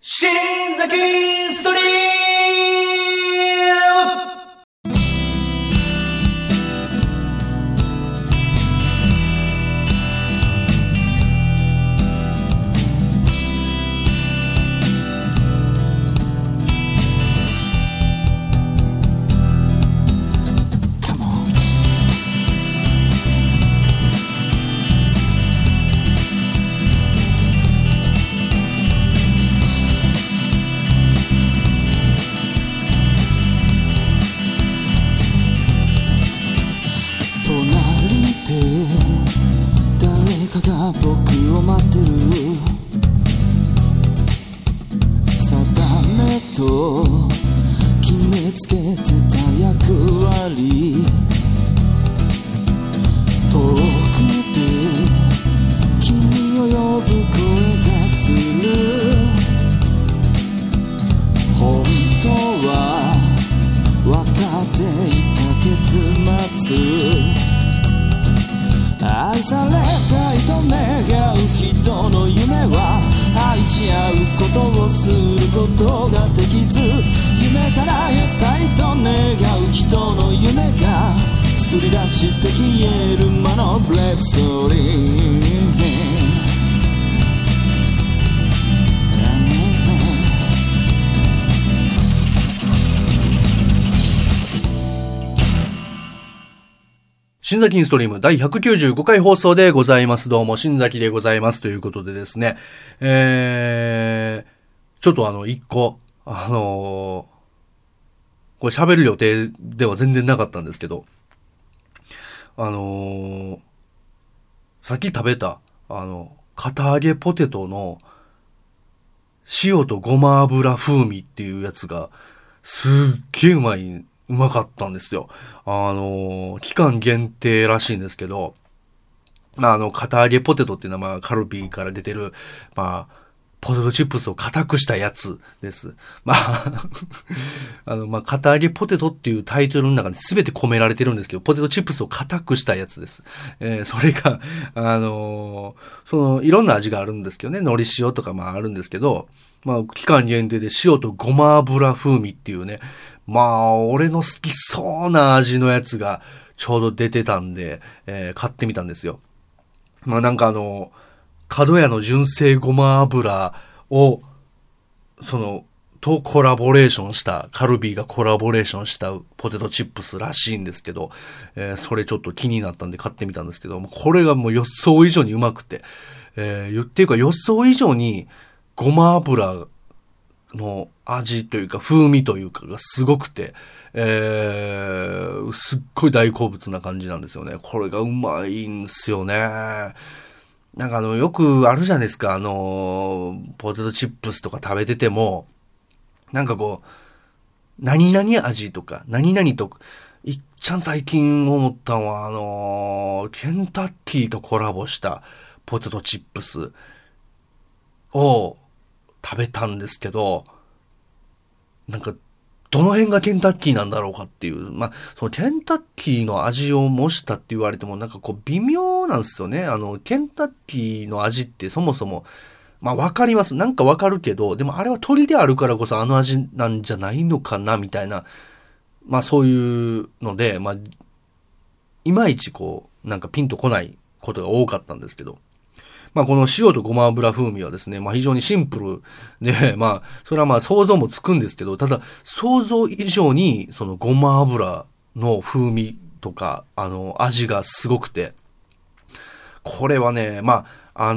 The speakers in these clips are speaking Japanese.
新崎ストリーム。 誰かが僕を待ってる定めと決めつけてた役割遠くで君を呼ぶ声がする本当は分かっていた結末愛されたいと願う人の夢は愛し合うことをすることができず夢から得たいと願う人の夢が作り出して消える魔のブレイクストーリー新崎インストリーム第195回放送でございます。どうも、新崎でございます。ということでですね、ちょっと一個、これ喋る予定では全然なかったんですけど、さっき食べた、堅揚げポテトの塩とごま油風味っていうやつが、すっげえうまかったんですよ。期間限定らしいんですけど、堅揚げポテトっていうのは、カルビーから出てる、ポテトチップスを硬くしたやつです。堅揚げポテトっていうタイトルの中に全て込められてるんですけど、ポテトチップスを硬くしたやつです。それが、いろんな味があるんですけどね、海苔塩とかあるんですけど、期間限定で塩とごま油風味っていうね、俺の好きそうな味のやつがちょうど出てたんで、買ってみたんですよ。角屋の純正ごま油を、とコラボレーションした、カルビーがコラボレーションしたポテトチップスらしいんですけど、それちょっと気になったんで買ってみたんですけど、これがもう予想以上にうまくて、っていうか予想以上にごま油の味というか風味というかがすごくて、すっごい大好物な感じなんですよね。これがうまいんですよね。よくあるじゃないですか、ポテトチップスとか食べてても、何々味とか、何々と、いっちゃん最近思ったのは、ケンタッキーとコラボしたポテトチップスを食べたんですけど、どの辺がケンタッキーなんだろうかっていう。そのケンタッキーの味を模したって言われても微妙なんですよね。ケンタッキーの味ってそもそも、わかります。わかるけど、でもあれは鳥であるからこそ味なんじゃないのかなみたいな。そういうので、いまいちピンとこないことが多かったんですけど。この塩とごま油風味はですね、非常にシンプルで、それは想像もつくんですけど、ただ、想像以上に、ごま油の風味とか、味がすごくて、これはね、あ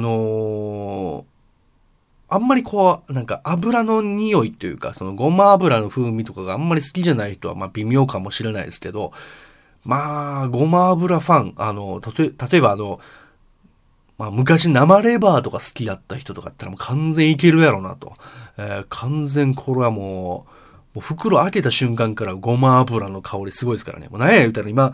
んまり油の匂いというか、ごま油の風味とかがあんまり好きじゃない人は、微妙かもしれないですけど、ごま油ファン、例えば昔生レバーとか好きだった人とかだったら完全いけるやろなと。完全これはもう袋開けた瞬間からごま油の香りすごいですからね。何や言うたら今、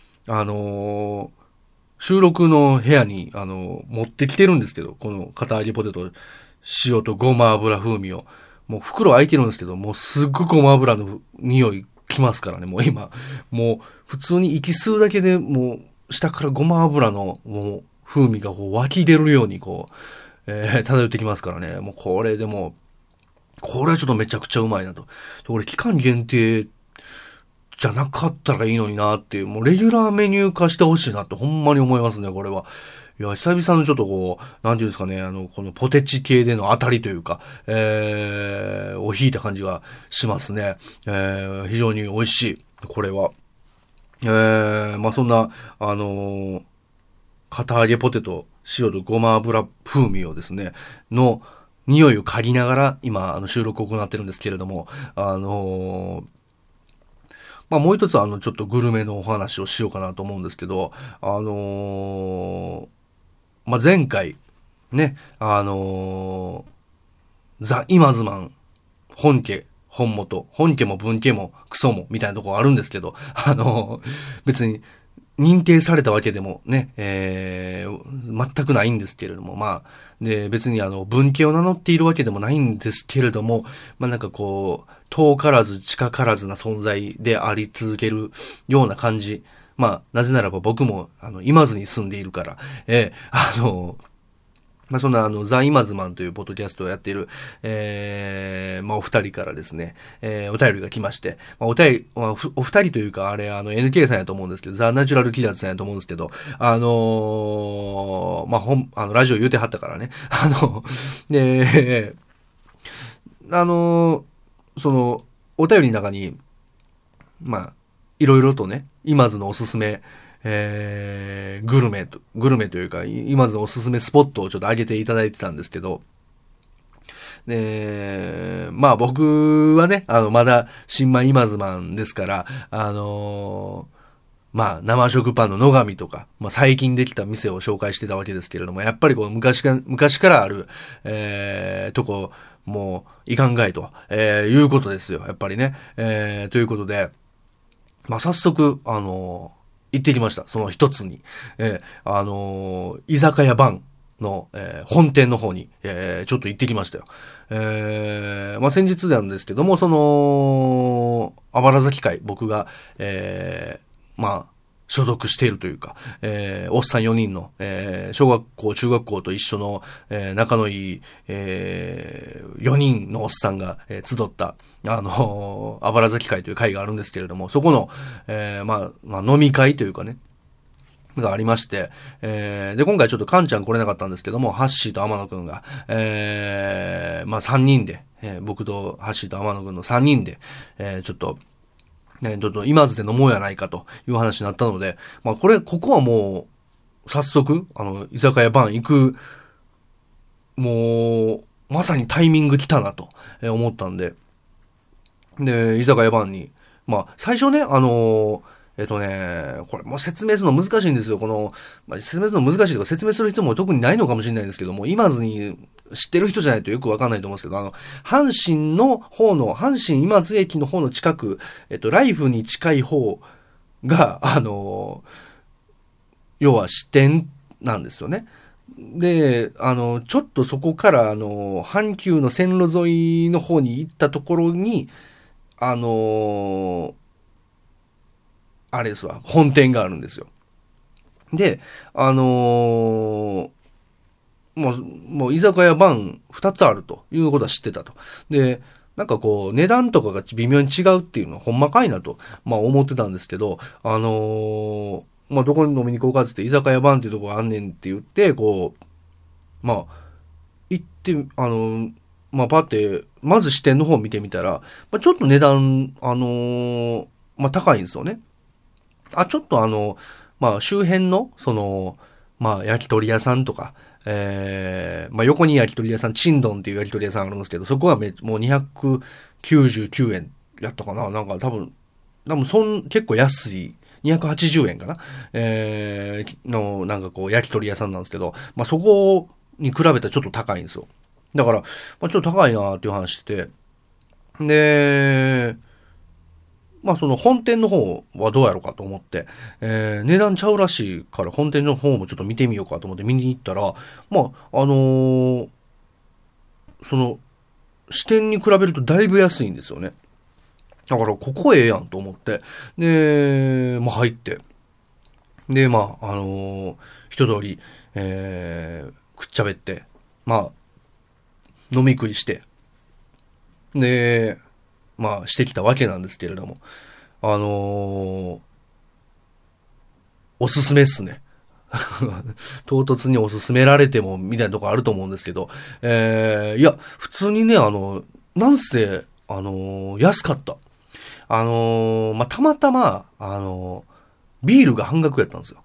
収録の部屋に、持ってきてるんですけど、この堅揚げポテト、塩とごま油風味を。もう袋開いてるんですけど、もうすっごいごま油の匂いきますからね。もう今、もう普通に息吸うだけでもう下からごま油のもう風味が湧き出るように漂ってきますからね。もうこれでもこれはちょっとめちゃくちゃうまいなと。これ期間限定じゃなかったらいいのになっていう、もうレギュラーメニュー化してほしいなってほんまに思いますね、これは。いや、久々のちょっとこう、なんていうんですかね、このポテチ系での当たりというか、を引いた感じがしますね。非常に美味しい、これは。まあそんな、堅揚げポテト、塩とごま油風味をですね、の匂いを嗅ぎながら、今、収録を行ってるんですけれども、まあもう一つちょっとグルメのお話をしようかなと思うんですけど、まあ前回、ね、ザ・イマズマン、本家、本元、本家も文家もクソもみたいなところあるんですけど、別に認定されたわけでもね、全くないんですけれども、まあ、で、別に文家を名乗っているわけでもないんですけれども、まあなんかこう、遠からず近からずな存在であり続けるような感じ。まあ、なぜならば僕も、今津に住んでいるから、まあ、そんなザ・イマズマンというポッドキャストをやっている、まあ、お二人からですね、お便りが来まして、まあ、お二人というか、あれ、NK さんやと思うんですけど、ザ・ナチュラルキラーズさんやと思うんですけど、まあ、ラジオ言うてはったからね、で、その、お便りの中に、まあ、いろいろとね、今津のおすすめ、グルメというか、今津のおすすめスポットをちょっと上げていただいてたんですけど、まあ僕はね、まだ新米今津マンですから、まあ生食パンの野上とか、まあ最近できた店を紹介してたわけですけれども、やっぱりこう昔からある、とこ、もういかんかいと、いうことですよ、やっぱりね。ということで、まあ早速、行ってきました。その一つに。居酒屋バンの、本店の方に、ちょっと行ってきましたよ。まあ、先日なんですけども、その、あばら崎会、僕が、まあ、所属しているというか、おっさん4人の、小学校、中学校と一緒の、仲のいい、4人のおっさんが、集った、あばら崎会という会があるんですけれども、そこの、まあ、飲み会というかね、がありまして、で、今回ちょっとカンちゃん来れなかったんですけども、ハッシーと天野くんが、まあ、3人で、僕とハッシーと天野くんの3人で、ちょっと今津で飲もうやないかという話になったので、まあ、ここはもう、早速、居酒屋バン行く、もう、まさにタイミング来たなと思ったんで、で、居酒屋バンに、まあ、最初ね、これもう説明するの難しいんですよ。まあ、説明するの難しいとか説明する必要も特にないのかもしれないんですけども、今津に知ってる人じゃないとよくわかんないと思うんですけど、阪神今津駅の方の近く、ライフに近い方が、要は支店なんですよね。で、ちょっとそこから、阪急の線路沿いの方に行ったところに、あれですわ、本店があるんですよ。で、もう居酒屋バン2つあるということは知ってたと。で、なんかこう、値段とかが微妙に違うっていうのはほんまかいなと、まあ思ってたんですけど、まあどこに飲みに行こうかって言って、居酒屋バンっていうとこがあんねんって言って、こう、まあ、行って、まあパって、まず支店の方を見てみたら、まあ、ちょっと値段、まあ高いんですよね。ちょっとまあ周辺の、まあ焼き鳥屋さんとか、まあ横に焼き鳥屋さん、チンドンっていう焼き鳥屋さんあるんですけど、そこはもう299円やったかな。なんか多分結構安い。280円かなの、なんかこう、焼き鳥屋さんなんですけど、まあそこに比べたらちょっと高いんですよ。だから、まあちょっと高いなーっていう話してて、で、まあその本店の方はどうやろうかと思って、値段ちゃうらしいから本店の方もちょっと見てみようかと思って見に行ったら、まあその支店に比べるとだいぶ安いんですよね。だからここええやんと思って、で、まあ入って、で、まあ一通り、くっちゃべって、まあ飲み食いして、 で、まあ、してきたわけなんですけれども、おすすめっすね。唐突におすすめられても、みたいなとこあると思うんですけど、いや、普通にね、なんせ、安かった。まあ、たまたま、ビールが半額やったんですよ。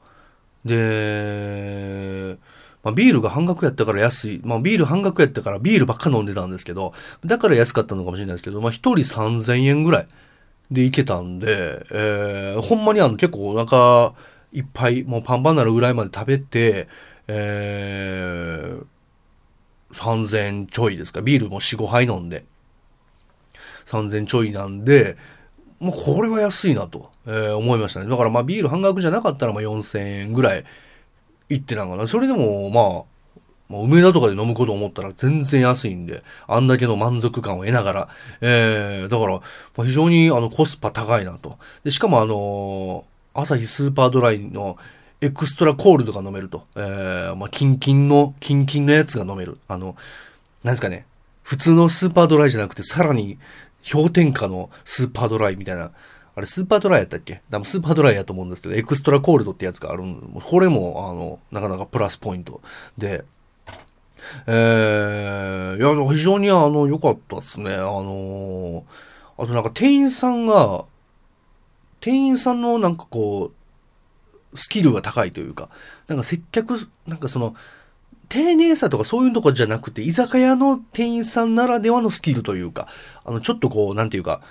で、まあ、ビールが半額やったから安い。まあ、ビール半額やったからビールばっか飲んでたんですけど、だから安かったのかもしれないですけど、まあ、一人3000円ぐらいで行けたんで、ほんまに結構お腹いっぱい、もうパンパンになるぐらいまで食べて、3000円ちょいですか。ビールも4、5杯飲んで、3000円ちょいなんで、もうこれは安いなと、思いましたね。だからまあビール半額じゃなかったらまあ4000円ぐらい行ってなんかな。それでもまあ、梅田とかで飲むこと思ったら全然安いんで、あんだけの満足感を得ながら、だから、まあ、非常にコスパ高いなと。で、しかもアサヒスーパードライのエクストラコールドが飲めると。まあ、キンキンのやつが飲める。なんですかね。普通のスーパードライじゃなくて、さらに氷点下のスーパードライみたいな。あれ、スーパードライやったっけ？多分スーパードライやと思うんですけど、エクストラコールドってやつがあるこれも、なかなかプラスポイントで、いや、非常に良かったですね。あとなんか店員さんのなんかこう、スキルが高いというか、なんか接客、なんかその、丁寧さとかそういうとこじゃなくて、居酒屋の店員さんならではのスキルというか、ちょっとこう、なんていうか、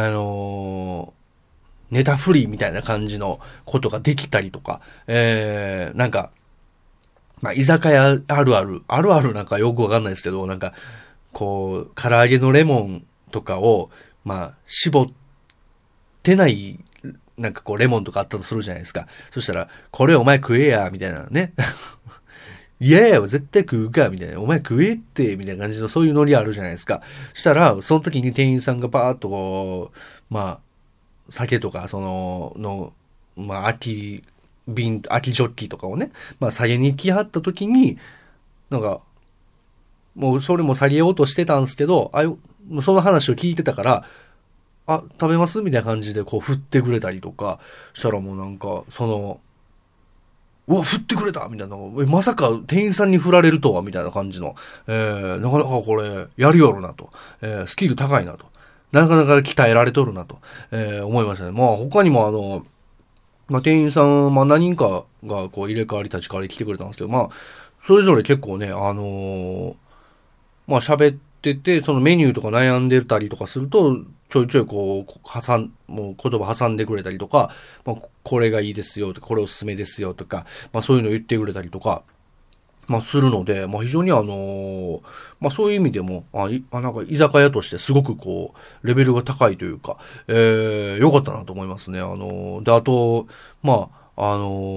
ネタフリーみたいな感じのことができたりとか、なんか、まあ、居酒屋あるあるなんかよくわかんないですけど、なんか、こう、唐揚げのレモンとかを、まあ、絞ってない、なんかこう、レモンとかあったとするじゃないですか。そしたら、これお前食えや、みたいなね。いやいや、絶対食うか、みたいな。お前食えって、みたいな感じのそういうノリあるじゃないですか。したら、その時に店員さんがパーッとこう、まあ、酒とか、まあ、空きジョッキとかをね、まあ、下げに来はった時に、なんか、もうそれも下げようとしてたんですけど、その話を聞いてたから、食べますみたいな感じでこう振ってくれたりとか、したらもうなんか、うわ、振ってくれたみたいな。まさか店員さんに振られるとはみたいな感じの。なかなかこれ、やるよるなと。スキル高いなと。なかなか鍛えられとるなと、思いましたね。まあ他にもまあ店員さん、まあ何人かがこう入れ替わり立ち替わり来てくれたんですけど、まあ、それぞれ結構ね、まあ喋ってて、そのメニューとか悩んでたりとかすると、ちょいちょいこう、もう言葉挟んでくれたりとか、まあ、これがいいですよとか、これおすすめですよとか、まあそういうの言ってくれたりとか、まあするので、まあ非常にまあそういう意味でも、なんか居酒屋としてすごくこう、レベルが高いというか、良かったなと思いますね。で、あと、まあ、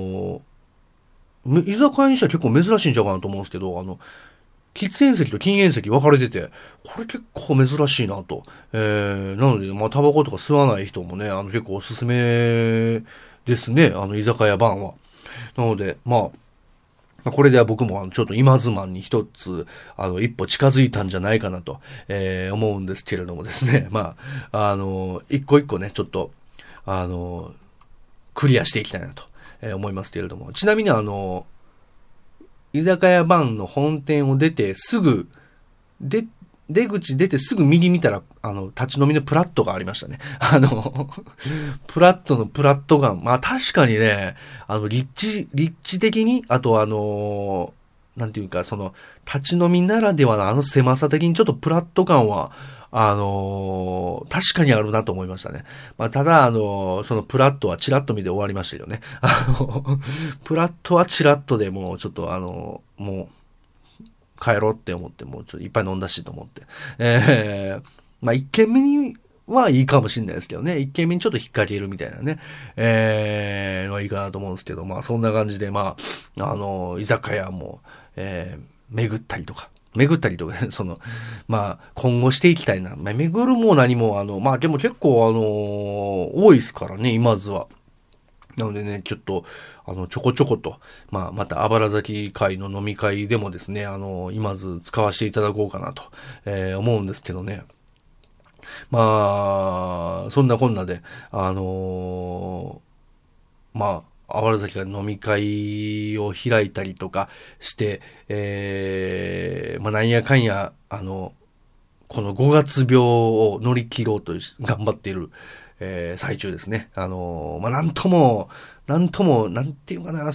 居酒屋にしては結構珍しいんちゃうかなと思うんですけど、喫煙席と禁煙席分かれてて、これ結構珍しいなと。なので、まあ、タバコとか吸わない人もね、結構おすすめですね、居酒屋版は。なので、まあ、これでは僕もちょっと今妻に一つ、一歩近づいたんじゃないかなと、思うんですけれどもですね。まあ、一個一個ね、ちょっと、クリアしていきたいなと、思いますけれども。ちなみに居酒屋版の本店を出てすぐ、出口出てすぐ右見たら、立ち飲みのプラットがありましたね。プラットのプラットガン。まあ確かにね、立地的に、あとなんていうか、立ち飲みならではの狭さ的にちょっとプラット感は、確かにあるなと思いましたね。まあ、ただ、そのプラットはチラッと見て終わりましたよね。プラットはチラッとでもうちょっともう、帰ろうって思って、もうちょっといっぱい飲んだしと思って。まあ、一軒目にはいいかもしれないですけどね。一軒目にちょっと引っ掛けるみたいなね。はいいかなと思うんですけど、まあ、そんな感じで、まあ、居酒屋も、巡ったりとか、まあ、今後していきたいな。まあ、巡るも何も、まあ、でも結構多いですからね、今津は。なのでね、ちょっと、ちょこちょこと、まあ、また、あばら崎会の飲み会でもですね、今津使わせていただこうかなと、思うんですけどね。 まあ、そんなこんなで、まあ、あわら崎が飲み会を開いたりとかして、まあ、なんやかんや、この5月病を乗り切ろうと頑張っている、最中ですね。まあ、なんとも、なんていうかな、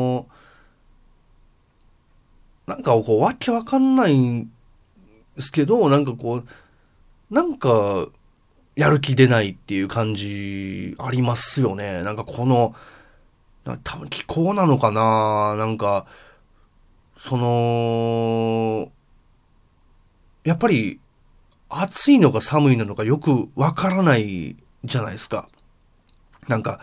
なんかこう、わけわかんないんですけど、なんか、やる気出ないっていう感じありますよね。なんか多分気候なのかな、やっぱり暑いのか寒いのかよくわからないじゃないですか。なんか、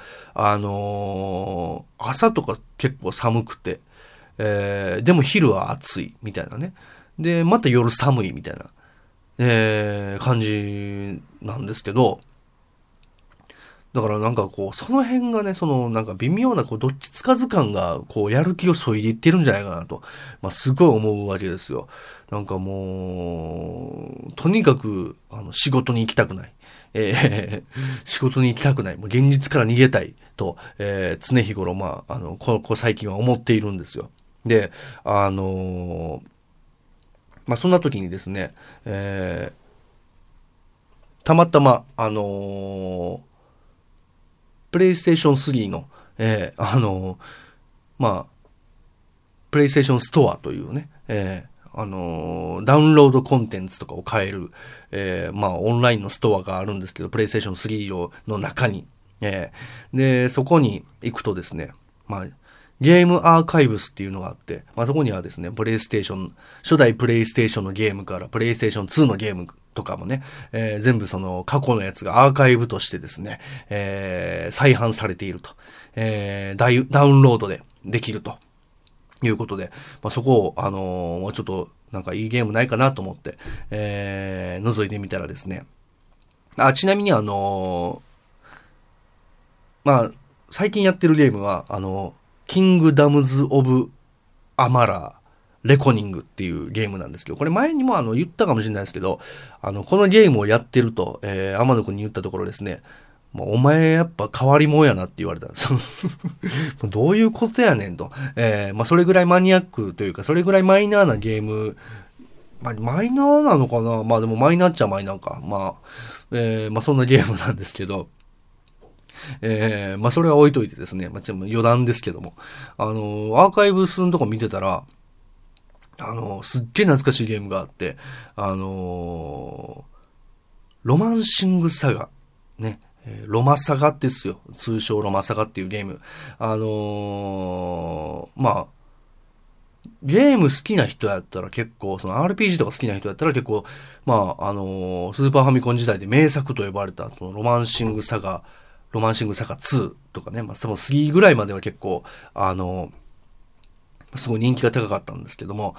朝とか結構寒くて、でも昼は暑いみたいなね。で、また夜寒いみたいな、感じなんですけど、だからなんかこう、その辺がね、なんか微妙なこう、どっちつかず感が、こう、やる気を削いでいってるんじゃないかなと、まあ、すごい思うわけですよ。なんかもう、とにかく、仕事に行きたくない。仕事に行きたくない。もう現実から逃げたいと、常日頃、まあ、最近は思っているんですよ。で、まあ、そんな時にですね、たまたま、プレイステーション3の、まあ、プレイステーションストアというね、ダウンロードコンテンツとかを買える、まあ、オンラインのストアがあるんですけど、プレイステーション3の中に、で、そこに行くとですね、まあ、ゲームアーカイブスっていうのがあって、まあ、そこにはですね、初代プレイステーションのゲームからプレイステーション2のゲームとかもね、全部過去のやつがアーカイブとしてですね、再販されていると、ダウンロードできるということで、まあ、そこを、もうちょっとなんかいいゲームないかなと思って、覗いてみたらですね、ちなみにまあ、最近やってるゲームは、キングダムズ・オブ・アマラー・レコニングっていうゲームなんですけど、これ前にも言ったかもしれないですけど、このゲームをやってると、天野くんに言ったところですね、お前やっぱ変わり者やなって言われたんです。どういうことやねんと。まあそれぐらいマニアックというか、それぐらいマイナーなゲーム、まあマイナーなのかな、まあでもマイナーっちゃマイナーか。まあ、まあそんなゲームなんですけど、まあそれは置いといてですね、まあ余談ですけども、アーカイブスのとこ見てたら、すっげえ懐かしいゲームがあって、ロマンシングサガ、ね、ロマサガですよ。通称ロマサガっていうゲーム。まあ、ゲーム好きな人やったら結構、RPG とか好きな人やったら結構、まあ、スーパーファミコン時代で名作と呼ばれた、ロマンシングサガ2とかね、まあ、その3ぐらいまでは結構、すごい人気が高かったんですけども、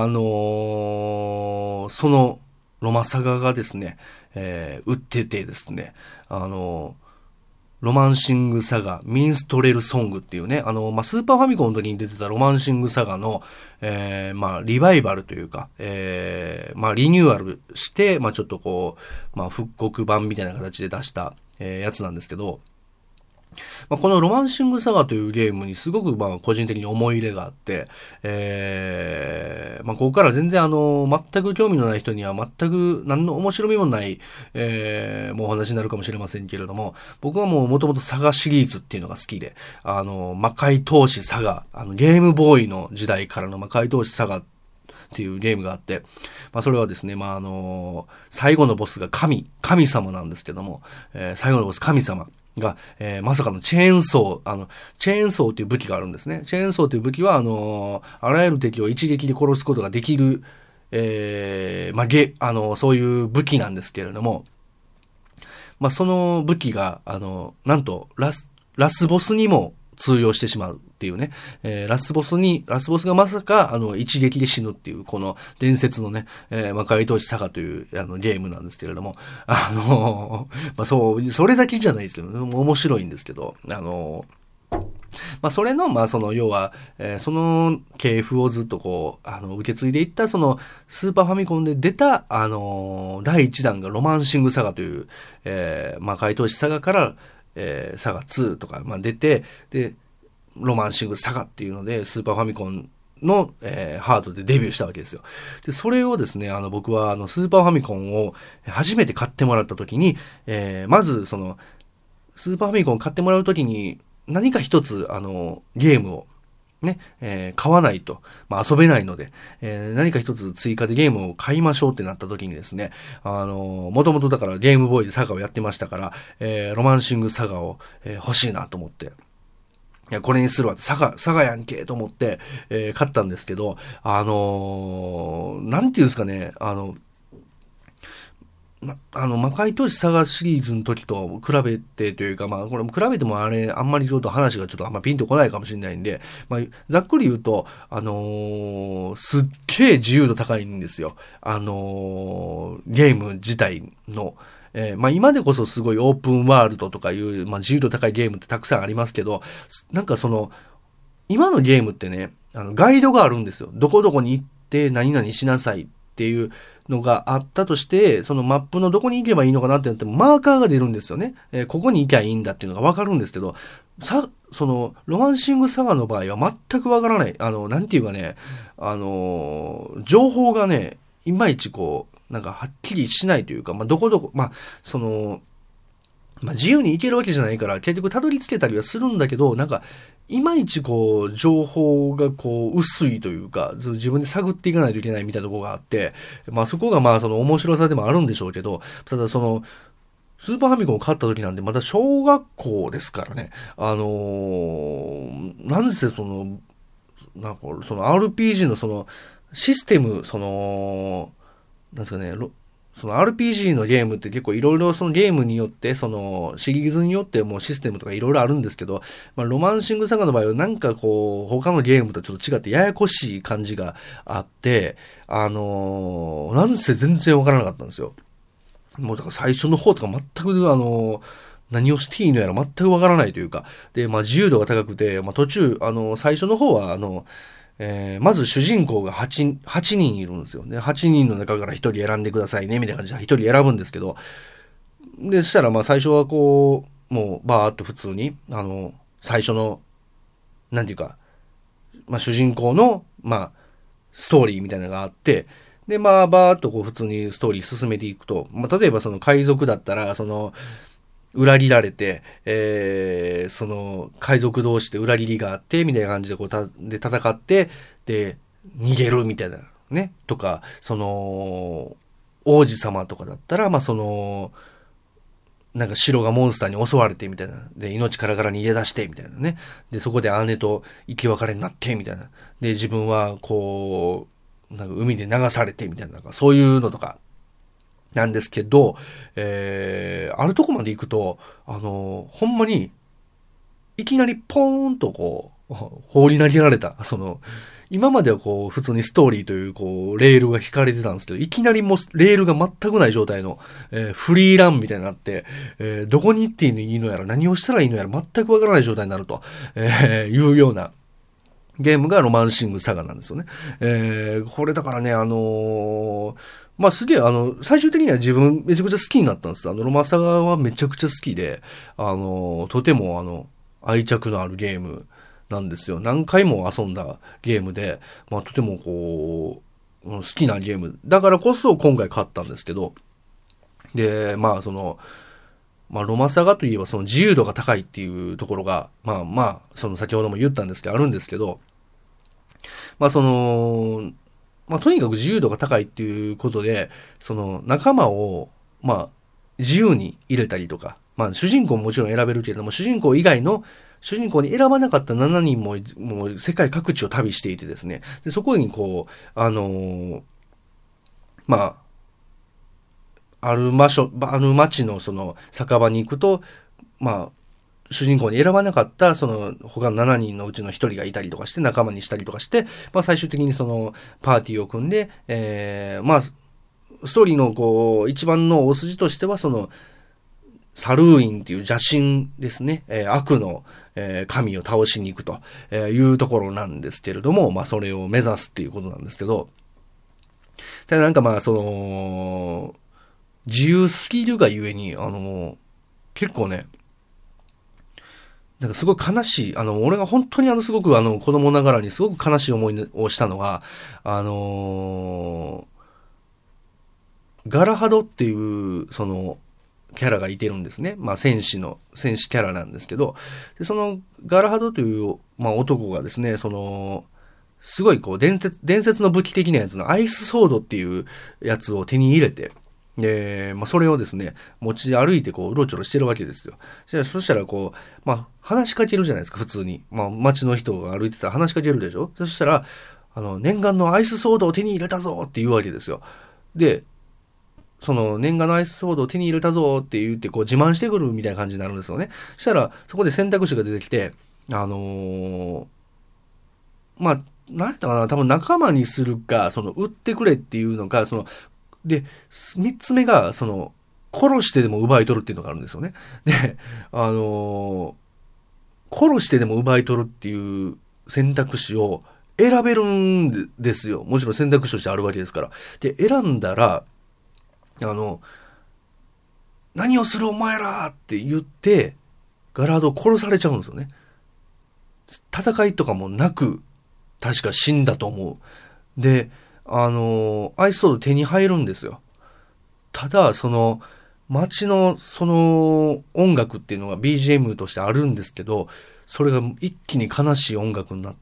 そのロマサガがですね、売っててですね、ロマンシングサガ、ミンストレルソングっていうね、まあ、スーパーファミコンの時に出てたロマンシングサガの、まあ、リバイバルというか、まあ、リニューアルして、まあ、ちょっとこう、まあ、復刻版みたいな形で出した、やつなんですけど、まあ、このロマンシングサガというゲームにすごくまあ個人的に思い入れがあって、まあ、ここから全然全く興味のない人には全く何の面白みもない、もうお話になるかもしれませんけれども、僕はもともとサガシリーズっていうのが好きで、魔界闘士サガ、ゲームボーイの時代からの魔界闘士サガっていうゲームがあって、まあそれはですね、まあ最後のボスが神様なんですけども、最後のボス神様が、まさかのチェーンソーっていう武器があるんですね。チェーンソーという武器は、あらゆる敵を一撃で殺すことができる、まあ、そういう武器なんですけれども、まあ、その武器が、なんと、ラスボスにも通用してしまうっていうね、ラスボスがまさか、一撃で死ぬっていう、この伝説のね、魔界闘士サガという、ゲームなんですけれども、まあ、それだけじゃないですけど、面白いんですけど、まそれの、要は、その系譜をずっとこう、受け継いでいった、その、スーパーファミコンで出た、第1弾がロマンシングサガという、怪盗士サガから、サガ2とか、出て、で、ロマンシングサガっていうので、スーパーファミコンの、ハードでデビューしたわけですよ。で、それをですね、僕は、スーパーファミコンを初めて買ってもらった時に、まず、その、スーパーファミコンを買ってもらう時に、何か一つ、ゲームを、ね、買わないと、遊べないので、何か一つ追加でゲームを買いましょうってなった時にですね、もともとだからゲームボーイでサガをやってましたから、ロマンシングサガを、欲しいなと思って、いや、これにするわって、サガやんけと思って、買ったんですけど、なんていうんですかね、魔界都市サガシリーズの時と比べてというか、これも比べてもあんまりちょっと話がちょっとあんまピンとこないかもしれないんで、ざっくり言うと、すっげえ自由度高いんですよ。ゲーム自体の。今でこそすごいオープンワールドとかいう、自由度高いゲームってたくさんありますけど、なんかその、今のゲームってね、ガイドがあるんですよ。どこどこに行って何々しなさいっていうのがあったとして、そのマップのどこに行けばいいのかなってなってもマーカーが出るんですよね。ここに行きゃいいんだっていうのがわかるんですけど、その、ロマンシングサガの場合は全くわからない。なんていうかね、情報がね、いまいちこう、なんかはっきりしないというか、どこどこ、自由に行けるわけじゃないから、結局たどり着けたりはするんだけど、なんか、いまいちこう、情報がこう、薄いというか、自分で探っていかないといけないみたいなところがあって、そこがその面白さでもあるんでしょうけど、ただその、スーパーファミコンを買った時なんで、まだ小学校ですからね、なんせその、なんかその RPG のその、システム、なんですかね、その RPG のゲームって結構いろいろそのゲームによって、そのシリーズによってもうシステムとかいろいろあるんですけど、ロマンシングサガの場合はなんかこう、他のゲームとちょっと違ってややこしい感じがあって、なんせ全然わからなかったんですよ。もうだから最初の方とか全く何をしていいのやら全くわからないというか、で、自由度が高くて、途中、最初の方はまず主人公が8人いるんですよね。8人の中から1人選んでくださいね、みたいな感じで1人選ぶんですけど、で、そしたら最初はこう、もうバーっと普通に、最初の、なんていうか、主人公の、ストーリーみたいなのがあって、で、バーっとこう普通にストーリー進めていくと、例えばその海賊だったら、裏切られて、その、海賊同士で裏切りがあって、みたいな感じでで戦って、で、逃げるみたいな、ね、とか、その、王子様とかだったら、なんか城がモンスターに襲われて、みたいな。で、命から逃げ出して、みたいなね。で、そこで姉と生き別れになって、みたいな。で、自分は、こう、なんか海で流されて、みたいな、そういうのとか、なんですけど、あるとこまで行くと、ほんまに、いきなりポーンとこう、放り投げられた、今まではこう、普通にストーリーという、こう、レールが引かれてたんですけど、いきなりもう、レールが全くない状態の、フリーランみたいになって、どこに行っていいのやら、何をしたらいいのやら、全くわからない状態になると、いうような、ゲームがロマンシングサガなんですよね。これだからね、すげえ、最終的には自分めちゃくちゃ好きになったんです。ロマサガはめちゃくちゃ好きで、とても愛着のあるゲームなんですよ。何回も遊んだゲームで、とてもこう、好きなゲーム。だからこそ今回買ったんですけど、で、ロマサガといえばその自由度が高いっていうところが、その先ほども言ったんですけど、あるんですけど、とにかく自由度が高いっていうことで、その仲間を、自由に入れたりとか、主人公ももちろん選べるけれども、主人公以外の、主人公に選ばなかった7人もう世界各地を旅していてですね、でそこにこう、ある町のその酒場に行くと、主人公に選ばなかったその他の7人のうちの1人がいたりとかして仲間にしたりとかして、最終的にそのパーティーを組んで、ストーリーのこう一番の大筋としてはそのサルーインっていう邪神ですね、悪の、神を倒しに行くというところなんですけれども、まあそれを目指すっていうことなんですけど、ただなんかまあその、自由すぎるがゆえに、結構ね、なんかすごい悲しい、俺が本当にすごく子供ながらにすごく悲しい思いをしたのが、ガラハドっていう、その、キャラがいてるんですね。まあ、戦士キャラなんですけど、でその、ガラハドという、まあ、男がですね、その、すごいこう、伝説の武器的なやつのアイスソードっていうやつを手に入れて、で、まあ、それをですね、持ち歩いてこう、うろちょろしてるわけですよ。そしたらこう、まあ、話しかけるじゃないですか、普通に。まあ、街の人が歩いてたら話しかけるでしょ。そしたら、念願のアイスソードを手に入れたぞって言うわけですよ。で、その念願のアイスソードを手に入れたぞって言ってこう自慢してくるみたいな感じになるんですよね。そしたら、そこで選択肢が出てきて、まあ、なんだかな、多分仲間にするか、その、売ってくれっていうのか、その、で、三つ目が、その、殺してでも奪い取るっていうのがあるんですよね。で、殺してでも奪い取るっていう選択肢を選べるんですよ。もちろん選択肢としてあるわけですから。で、選んだら、何をするお前らって言って、ガラードを殺されちゃうんですよね。戦いとかもなく、確か死んだと思う。で、アイスソード手に入るんですよ。ただ、その、街の、その、音楽っていうのが BGM としてあるんですけど、それが一気に悲しい音楽になって、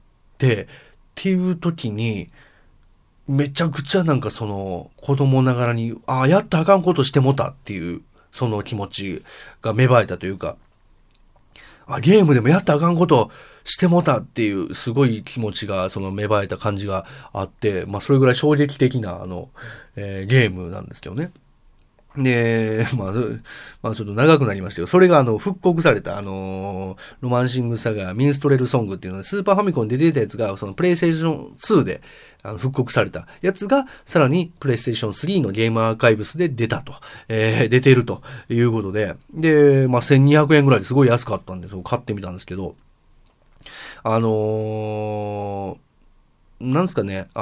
っていう時に、めちゃくちゃなんかその、子供ながらに、やったらあかんことしてもたっていう、その気持ちが芽生えたというか、ゲームでもやったらあかんことしてもたっていうすごい気持ちがその芽生えた感じがあって、まあそれぐらい衝撃的なゲームなんですけどね。で、まあちょっと長くなりましたけど、それが復刻されたロマンシングサガミンストレルソングっていうので、スーパーファミコンで出てたやつが、そのプレイステーション2で復刻されたやつが、さらにプレイステーション3のゲームアーカイブスで出たと、出てるということで、で、まあ1200円ぐらいですごい安かったんで、買ってみたんですけど、なんですかね、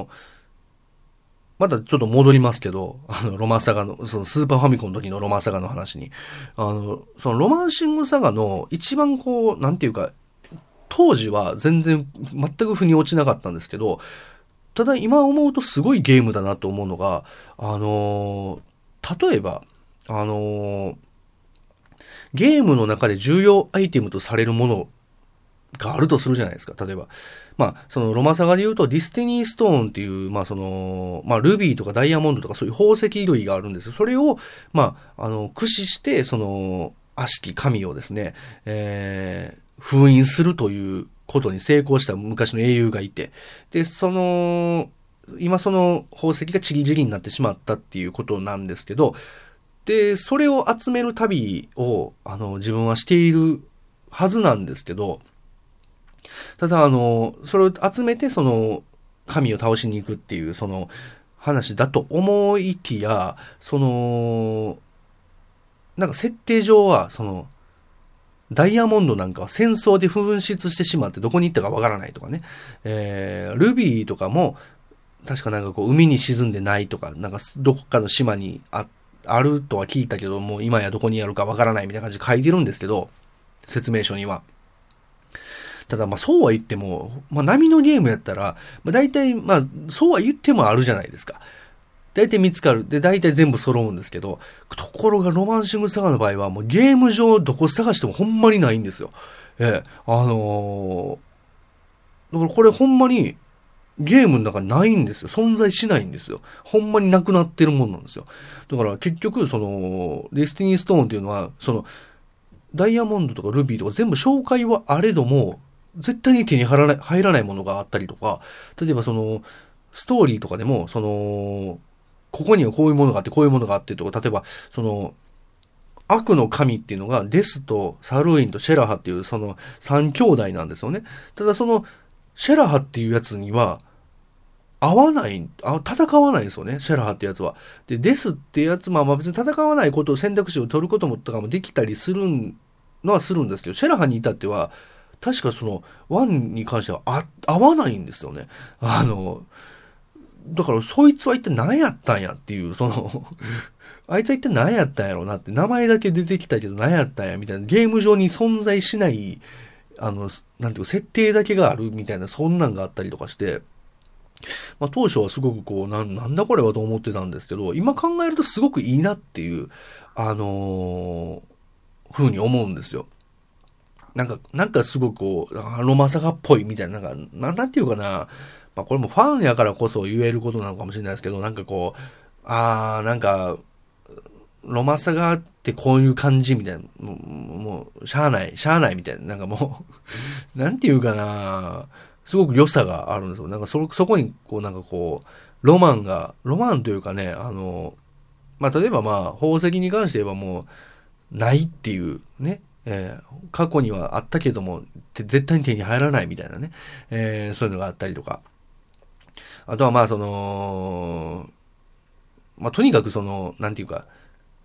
またちょっと戻りますけど、ロマンサガの、そのスーパーファミコンの時のロマンサガの話に。そのロマンシングサガの一番こう、なんていうか、当時は全然全く腑に落ちなかったんですけど、ただ今思うとすごいゲームだなと思うのが、例えば、ゲームの中で重要アイテムとされるものがあるとするじゃないですか。例えば、まあ、そのロマサガで言うとディスティニーストーンっていう、まあその、まあルビーとかダイヤモンドとかそういう宝石類があるんですよ。それを、まあ、駆使して、その、悪しき神をですね、封印するということに成功した昔の英雄がいて、で、今その宝石がちりぢりになってしまったっていうことなんですけど、で、それを集める旅を、自分はしているはずなんですけど、ただそれを集めてその神を倒しに行くっていうその話だと思いきや、そのなんか設定上はそのダイヤモンドなんかは戦争で紛失してしまってどこに行ったかわからないとかね、ルビーとかも確かなんかこう海に沈んでないとか、なんかどこかの島にあるとは聞いたけども今やどこにあるかわからないみたいな感じで書いてるんですけど、説明書には。ただまあそうは言っても、まあ波のゲームやったら、まあ大体まあそうは言ってもあるじゃないですか。大体見つかる。で、大体全部揃うんですけど、ところがロマンシングサガの場合はもうゲーム上どこ探してもほんまにないんですよ。だからこれほんまにゲームの中にないんですよ。存在しないんですよ。ほんまになくなってるもんなんですよ。だから結局その、デスティニーストーンっていうのは、その、ダイヤモンドとかルビーとか全部紹介はあれども、絶対に手に入らないものがあったりとか、例えばその、ストーリーとかでも、その、ここにはこういうものがあって、こういうものがあってとか、例えば、その、悪の神っていうのが、デスとサルーインとシェラハっていう、その、三兄弟なんですよね。ただその、シェラハっていうやつには、 合わない、戦わないんですよね、シェラハってやつは。で、デスってやつ、まあ別に戦わないことを選択肢を取ることもとかもできたりするのはするんですけど、シェラハに至っては、確かその、ワンに関しては合わないんですよね。だからそいつは一体何やったんやっていう、そのあいつは一体何やったんやろうなって、名前だけ出てきたけど何やったんやみたいな、ゲーム上に存在しない、なんていうか、設定だけがあるみたいな、そんなんがあったりとかして、まあ当初はすごくこう、なんだこれはと思ってたんですけど、今考えるとすごくいいなっていう、風に思うんですよ。なんかすごくこう、ロマサガっぽいみたいな、なんていうかな、まあこれもファンやからこそ言えることなのかもしれないですけど、なんかこう、なんか、ロマサガってこういう感じみたいな、もう、しゃあないみたいな、なんかもうなんていうかな、すごく良さがあるんですよ。なんかそこに、こうなんかこう、ロマンというかね、まあ例えばまあ、宝石に関して言えばもう、ないっていうね、過去にはあったけども、絶対に手に入らないみたいなね、そういうのがあったりとか。あとはまあその、まあとにかくその、なんていうか、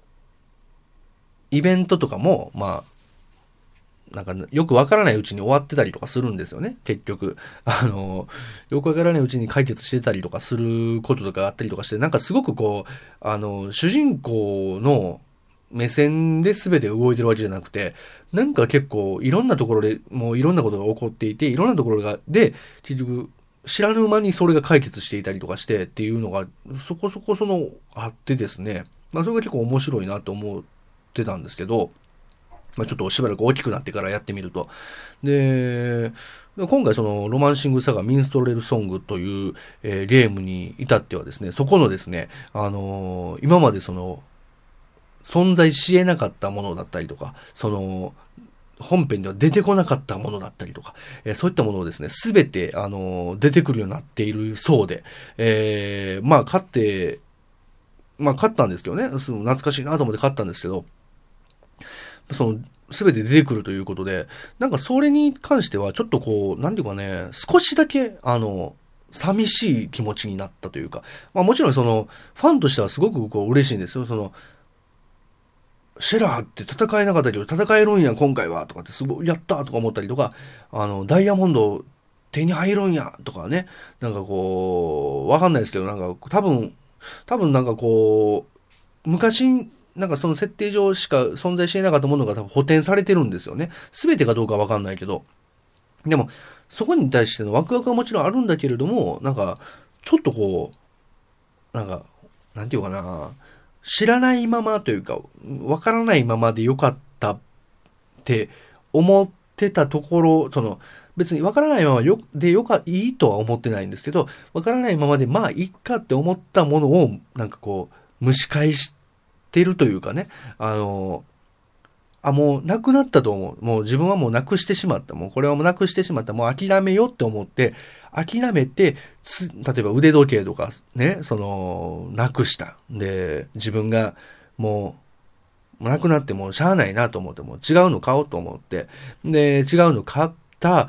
イベントとかも、まあ、なんかよくわからないうちに終わってたりとかするんですよね、結局。よくわからないうちに解決してたりとかすることとかあったりとかして、なんかすごくこう、主人公の目線で全て動いてるわけじゃなくて、なんか結構いろんなところでもういろんなことが起こっていて、いろんなところで、結局、知らぬ間にそれが解決していたりとかしてっていうのが、そこそこあってですね、まあそれが結構面白いなと思ってたんですけど、まあちょっとしばらく大きくなってからやってみると。で、今回そのロマンシングサガミンストレルソングという、ゲームに至ってはですね、そこのですね、今までその、存在し得なかったものだったりとか、その、本編では出てこなかったものだったりとか、そういったものをですね、すべて、出てくるようになっているそうで、まあ、買ったんですけどね、懐かしいなと思って買ったんですけど、その、すべて出てくるということで、なんかそれに関しては、ちょっとこう、なんていうかね、少しだけ、寂しい気持ちになったというか、まあもちろんその、ファンとしてはすごくこう嬉しいんですよ、その、シェラーって戦えなかったけど戦えるんや今回はとかってすごいやったとか思ったりとか、ダイヤモンド手に入るんやとかね、なんかこう、わかんないですけど、なんか多分なんかこう、昔、なんかその設定上しか存在していなかったものが多分補填されてるんですよね。すべてかどうかわかんないけど。でも、そこに対してのワクワクはもちろんあるんだけれども、なんか、ちょっとこう、なんか、なんていうかな、知らないままというか、わからないままでよかったって思ってたところ、その、別にわからないままいいとは思ってないんですけど、わからないままでまあいいかって思ったものを、なんかこう、蒸し返してるというかね、もうなくなったと思う。もう自分はもうなくしてしまった。もうこれはもうなくしてしまった。もう諦めようって思って、諦めて、例えば腕時計とかね、なくした。で、自分がもう、なくなってもうしゃあないなと思って、もう違うの買おうと思って、で、違うの買った、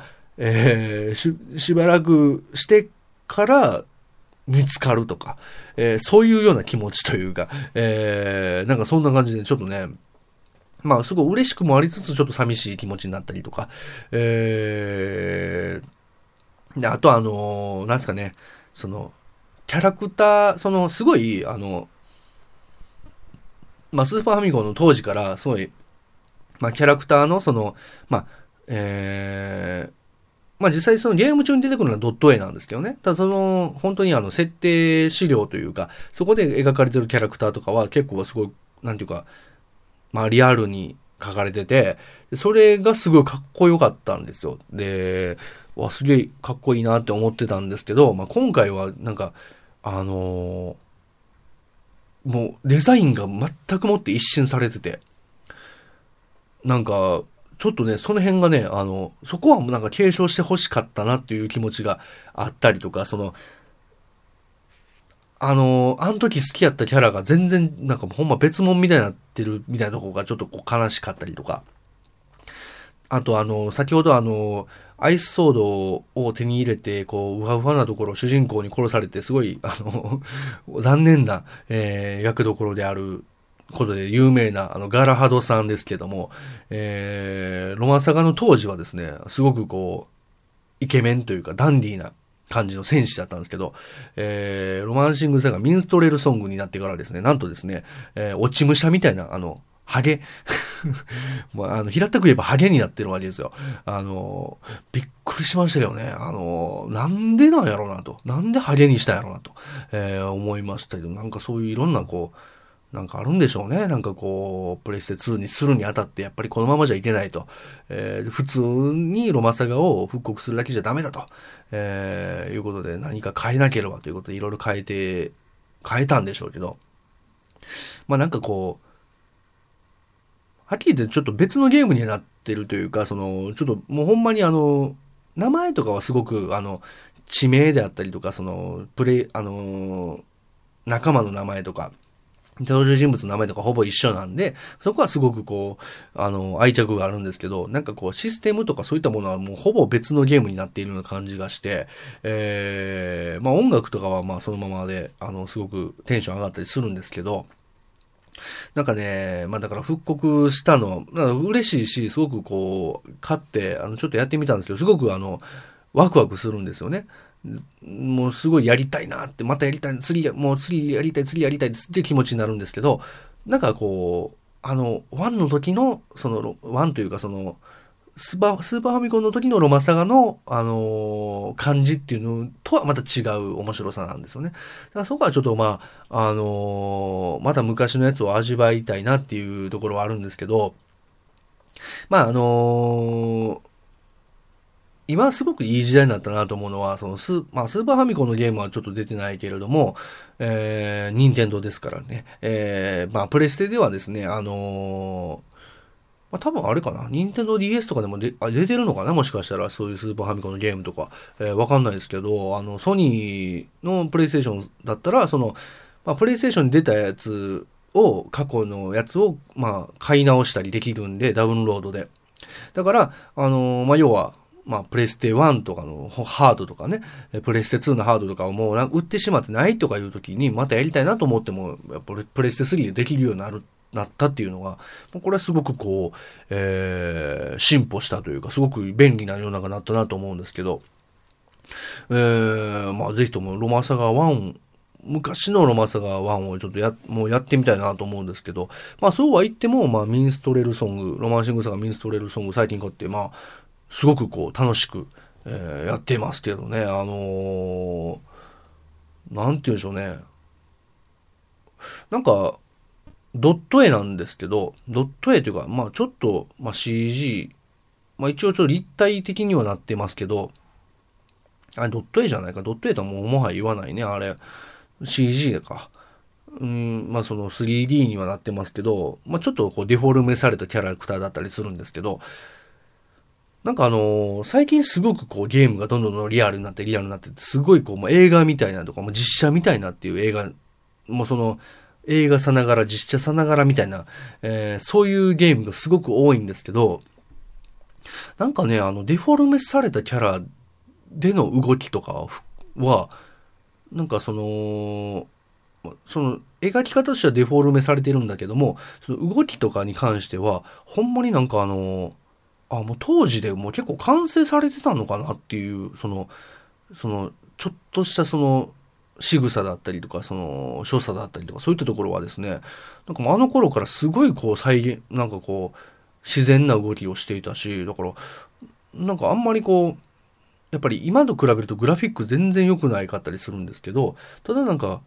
しばらくしてから見つかるとか、そういうような気持ちというか、なんかそんな感じでちょっとね、まあ、すごい嬉しくもありつつ、ちょっと寂しい気持ちになったりとか、で、あとなんですかね、キャラクター、すごい、まあ、スーパーファミコンの当時から、すごい、まあ、キャラクターの、まあ、まあ、実際そのゲーム中に出てくるのはドット絵なんですけどね。ただ本当に設定資料というか、そこで描かれてるキャラクターとかは結構すごい、なんていうか、まあリアルに書かれてて、それがすごいかっこよかったんですよ。で、すげえかっこいいなって思ってたんですけど、まあ今回はなんか、もうデザインが全くもって一新されてて、なんか、ちょっとね、その辺がね、そこはなんか継承して欲しかったなっていう気持ちがあったりとか、あの時好きやったキャラが全然なんかほんま別物みたいになってるみたいなところがちょっとこう悲しかったりとか。 あと先ほどアイスソードを手に入れて、こう、うわうわなところを主人公に殺されて、すごい、残念な、役どころであることで有名な、ガラハドさんですけども、ロマサガの当時はですね、すごくこう、イケメンというか、ダンディーな感じの戦士だったんですけど、ロマンシングサガミンストレルソングになってからですね、なんとですね、落ち武者みたいな、ハゲ。もう平たく言えばハゲになってるわけですよ。びっくりしましたけどね。なんでなんやろうなと。なんでハゲにしたんやろうなと、思いましたけど、なんかそういういろんなこう、なんかあるんでしょうね。なんかこう、プレステ2にするにあたって、やっぱりこのままじゃいけないと。普通にロマサガを復刻するだけじゃダメだと。いうことで何か変えなければということでいろいろ変えたんでしょうけど。まあなんかこう、はっきり言ってちょっと別のゲームになってるというか、ちょっともうほんまに名前とかはすごく地名であったりとか、仲間の名前とか、登場人物の名前とかほぼ一緒なんで、そこはすごくこう、愛着があるんですけど、なんかこうシステムとかそういったものはもうほぼ別のゲームになっているような感じがして、まあ音楽とかはまあそのままで、すごくテンション上がったりするんですけど、なんかね、まあだから復刻したのは、嬉しいし、すごくこう、買って、ちょっとやってみたんですけど、すごくワクワクするんですよね。もうすごいやりたいなって、またやりたい、次やりたいっていう気持ちになるんですけど、なんかこう、1の時の、1というかスーパーファミコンの時のロマサガの、感じっていうのとはまた違う面白さなんですよね。だからそこはちょっとまあ、また昔のやつを味わいたいなっていうところはあるんですけど、まあ今すごくいい時代になったなと思うのは、スーパーファミコンのゲームはちょっと出てないけれども、任天堂ですからね。まあ、プレステではですね、まあ、多分あれかな。任天堂 DS とかでも出てるのかな、もしかしたら、そういうスーパーファミコンのゲームとか、わかんないですけど、ソニーのプレイステーションだったら、まあ、プレイステーションに出たやつを、過去のやつを、まあ、買い直したりできるんで、ダウンロードで。だから、まあ、要は、まあ、プレステ1とかのハードとかね、プレステ2のハードとかをもう売ってしまってないとかいう時に、またやりたいなと思っても、やっぱりプレステ3でできるようになったっていうのが、これはすごくこう、進歩したというか、すごく便利な世の中になったなと思うんですけど、まあぜひともロマサガ1、昔のロマサガ1をちょっともうやってみたいなと思うんですけど、まあそうは言っても、まあミンストレルソング、ロマンシングサガミンストレルソング最近買って、まあ、すごくこう楽しく、やってますけどね、なんて言うんでしょうね。なんか、ドット絵なんですけど、ドット絵というか、まあちょっと、まあ CG、まあ一応ちょっと立体的にはなってますけど、あれドット絵じゃないか、ドット絵とはもはや言わないね、あれ。CG か。まあその 3D にはなってますけど、まあちょっとこうデフォルメされたキャラクターだったりするんですけど、なんか最近すごくこうゲームがどんどんリアルになって、すごいこうもう映画みたいなとか、もう実写みたいなっていう映画、もう映画さながら実写さながらみたいな、そういうゲームがすごく多いんですけど、なんかね、デフォルメされたキャラでの動きとかは、なんか描き方としてはデフォルメされてるんだけども、その動きとかに関しては、ほんまになんかもう当時でもう結構完成されてたのかなっていう、ちょっとした仕草だったりとか、所作だったりとか、そういったところはですね、なんかもうあの頃からすごいこうなんかこう、自然な動きをしていたし、だから、なんかあんまりこう、やっぱり今と比べるとグラフィック全然良くないかったりするんですけど、ただなんか、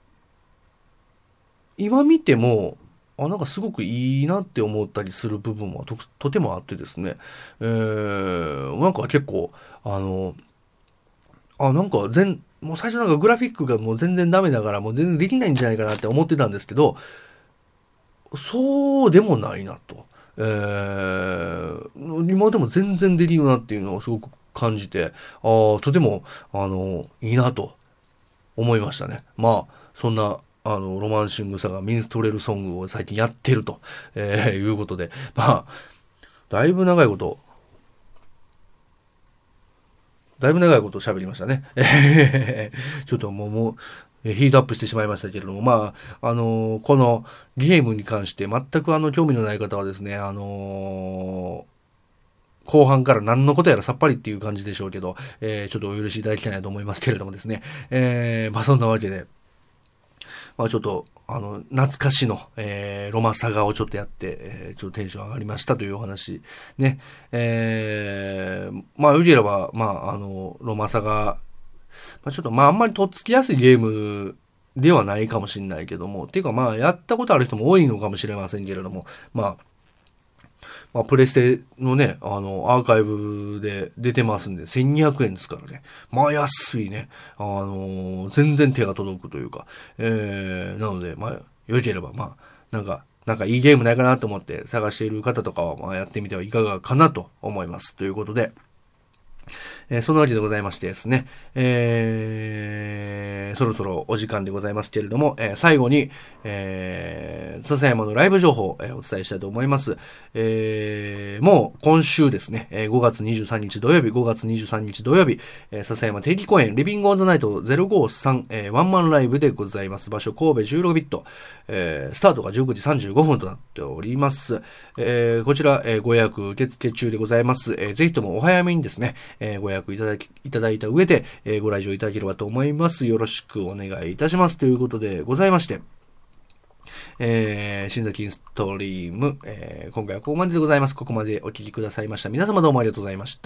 今見ても、なんかすごくいいなって思ったりする部分はとてもあってですね、なんか結構、なんかもう最初なんかグラフィックがもう全然ダメだからもう全然できないんじゃないかなって思ってたんですけど、そうでもないなと。今でも全然できるなっていうのをすごく感じて、とても、いいなと思いましたね。まあ、そんな、ロマンシングサガミンストレルソングを最近やってると、いうことで、まあ、だいぶ長いことだいぶ長いこと喋りましたね。ちょっともう、ヒートアップしてしまいましたけれども、まあ、このゲームに関して全く興味のない方はですね、後半から何のことやらさっぱりっていう感じでしょうけど、ちょっとお許しいただきたいなと思いますけれどもですね、まあそんなわけで、まあちょっと、懐かしの、ロマサガをちょっとやって、ちょっとテンション上がりましたというお話。ね。まあ、よければ、まあ、ロマサガ、まあ、ちょっと、まあ、あんまりとっつきやすいゲームではないかもしれないけども、っていうか、まあ、やったことある人も多いのかもしれませんけれども、まあ、プレステのね、アーカイブで出てますんで、1200円ですからね。まあ、安いね。全然手が届くというか、なので、まあ、良ければ、まあ、なんかいいゲームないかなと思って探している方とかは、まあ、やってみてはいかがかなと思います。ということで、そのわけでございましてですね、そろそろお時間でございますけれども、最後に、笹山のライブ情報を、お伝えしたいと思います。もう今週ですね、5月23日土曜日、笹山定期公演、リビングオンザナイト053、ワンマンライブでございます。場所、神戸16ビット、スタートが19時35分となっております。こちら、ご予約受付中でございます。ぜひともお早めにですね、ご予約いただいた上で、ご来場いただければと思います。よろしくお願いいたします。ということでございまして、新崎ストリーム、今回はここまででございます。ここまでお聞きくださいました皆様どうもありがとうございました。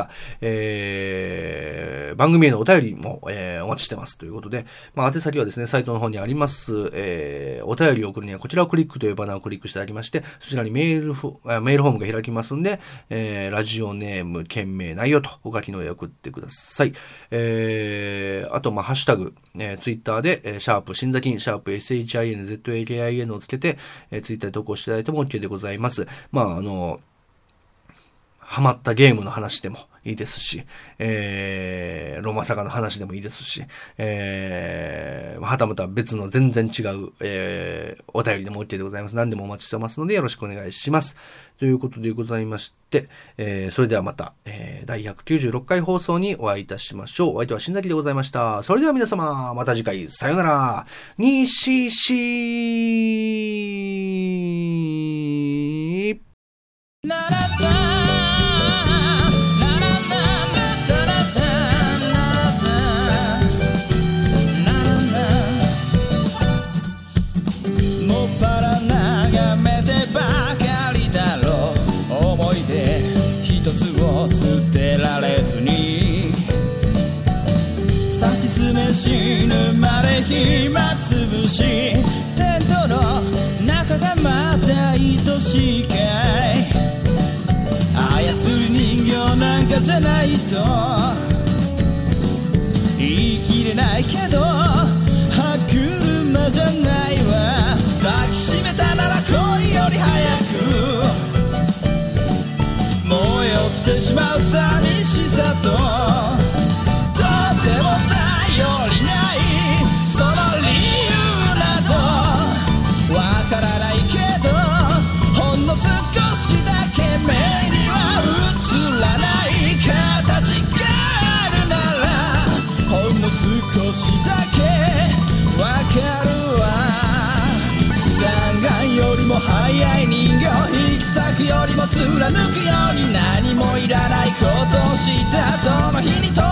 番組へのお便りも、お待ちしてますということで、まあ、宛先はですね、サイトの方にあります、お便りを送るにはこちらをクリックというバナーをクリックしてありまして、そちらにメールフォームが開きますんで、ラジオネーム、件名、内容とお書きの上送ってください。あと、まあ、ハッシュタグ、ツイッターで、シャープ新崎、シャープ SHINZAKIN をつけて、ツイッターで投稿していただいても OK でございます。まあ、ハマったゲームの話でもいいですし、ロマサガの話でもいいですし、はたまた別の全然違う、お便りでも OK でございます。何でもお待ちしてますのでよろしくお願いします。ということでございまして、それではまた、第196回放送にお会いいたしましょう。お相手は新崎でございました。それでは皆様、また次回、さよなら。西し捨てられずにさし詰め死ぬまで暇つぶしテントの中がまた愛しいかい操る人形なんかじゃないと言い切れないけど歯車じゃないわ抱きしめたなら恋より早く燃え落ちてしまう寂しさととても頼りないその理由などわからないけどほんの少しだけ目には映らない形があるならほんの少しだけわかるわ弾丸よりも速い人形引き裂くよりも貫くように何もいらないことをしたその日に